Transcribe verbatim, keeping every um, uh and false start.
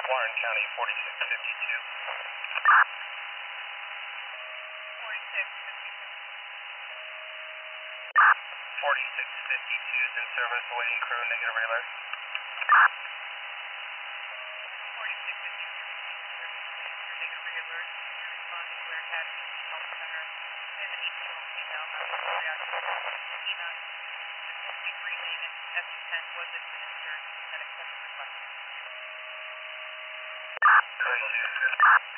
Warren County, forty-six fifty-two. forty-six fifty-two. forty-six fifty-two is in service, awaiting crew, negative alert. forty-six fifty-two received service waiting for negative alert. You're responding to Air Taxi Health Center. There's an eighteen-year-old female not preoccupied with edema. Difficulty breathing and EpiPen was administered. That accepts the request. Thank you.